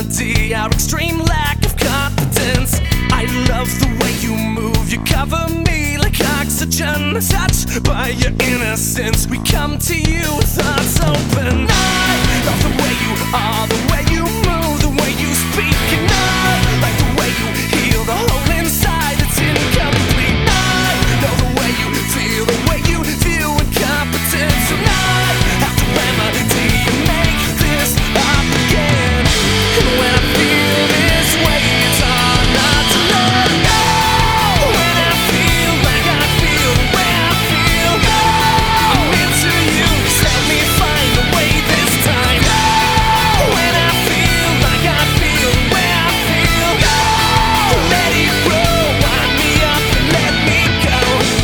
melody, our extreme lack of confidence. I love the way you move, you cover me like oxygen. Touched by your innocence, we come to you with hearts open. I love the way you are, the way you move, the way you speak. And I like the way you heal the hole inside that's incomplete. I know the way you feel, the way you view incompetence. And I have to remedy and make this up again. And when I feel this way, it's hard not to let go. When I feel like I feel the way I feel, I'm into you, just help me find a way this time. When I feel like I feel the way I feel, let it grow, wind me up and let me go.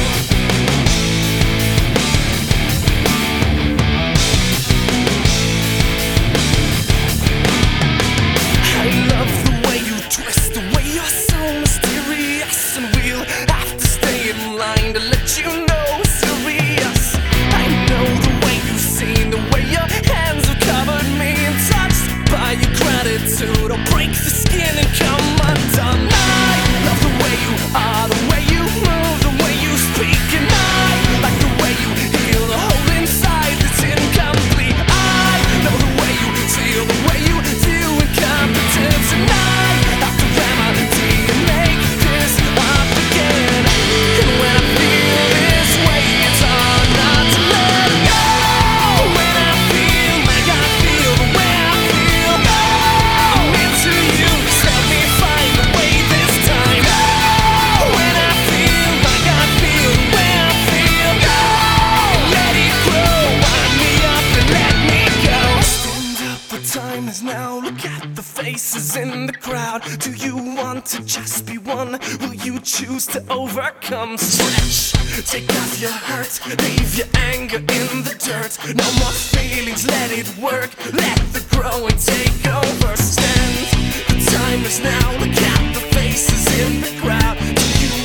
I love the way you twist, the way you're so mysterious. And we'll have to stay in line to let you know it's serious. I know the way you've seen, the way your hands have covered me and touched by your gratitude. I'll break the skin and come undone. I love the way you are, the way you move, the way you speak. And I like the way you heal the hole inside that's incomplete. I know the way you feel, the way you view incompetence. And I have to remedy and make this up again. And when I feel this way, it's hard not to let go. When I feel like I feel the way I feel, I'm into you, just help me find a way this time. When I feel like I feel the way I feel, let it grow, wind me up and let me go. Stand up, the time is now, look at the faces in the crowd. Do you want to just be one? Will you choose to overcome? Stretch, take off your hurt, leave your anger in the dirt. No more feelings, let it work, let the growing take over. Stand, the time is now, look at the faces in the crowd. Do you